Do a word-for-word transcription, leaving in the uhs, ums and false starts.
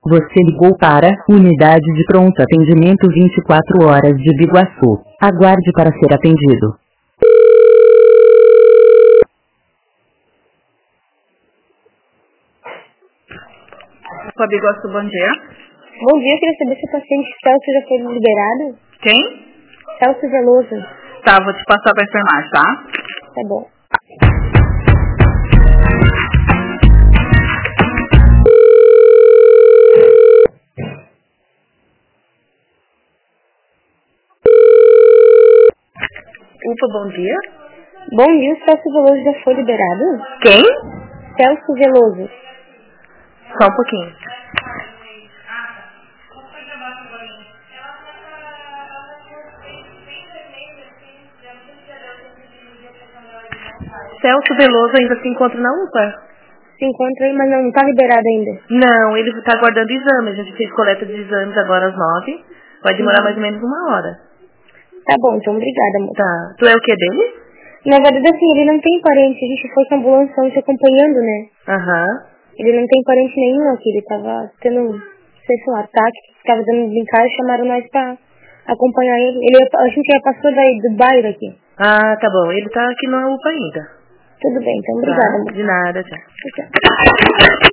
Você ligou para Unidade de Pronto Atendimento vinte e quatro horas de Biguaçu. Aguarde para ser atendido. Com a Biguaçu, bom dia. Bom dia, eu queria saber se o paciente Celso já foi liberado. Quem? Celso Veloso. Tá, vou te passar pra enfermagem, tá? Tá bom. Upa, bom dia. Bom dia, o Celso Veloso já foi liberado? Quem? Celso Veloso. Só um pouquinho. Celso Veloso ainda se encontra na U P A? Se encontra aí, mas não, não tá liberado ainda. Não, ele está aguardando exame. A gente fez coleta de exames agora às nove. Vai demorar Uhum. mais ou menos uma hora. Tá bom, então obrigada, amor. Tá. Tu é o que dele? Na verdade, assim, ele não tem parente. A gente foi com a ambulância ontem acompanhando, né? Aham. Ele não tem parente nenhum aqui. Ele tava tendo, não sei se um ataque, tava dando brincar e chamaram nós pra acompanhar ele. ele a gente já passou daí do bairro aqui. Ah, tá bom. Ele tá aqui na U P A ainda. Tudo bem, então obrigada, Tá? amor. De nada, tchau. Tchau.